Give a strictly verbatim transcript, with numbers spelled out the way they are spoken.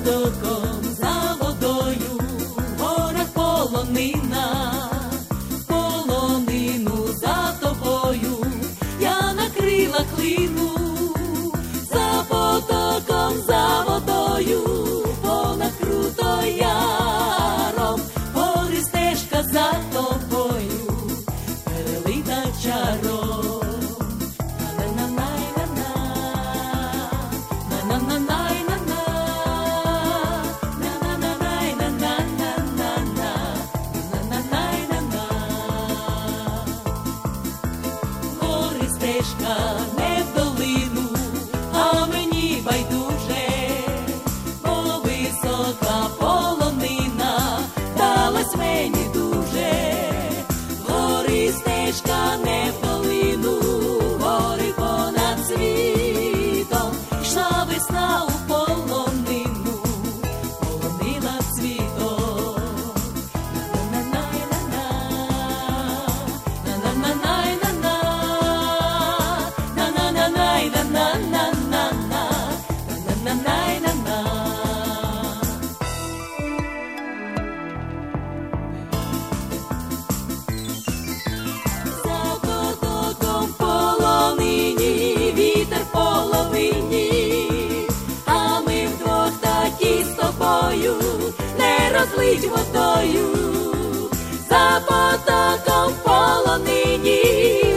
потоком, за водою, в горах полонина, полонину за тобою, я на крилах лину, за потоком, за водою, понад круто яром, гори стежка за тобою, перелита чаром. Стежка не в долину, а мені байдуже, бо висока полонина далась мені дуже. Гори стежка не в долину, гори понад світом, йшла весна у полонину, полонила цвітом. Вітер половині, а ми вдвох такі з тобою, не розлить водою, за потоком полонині.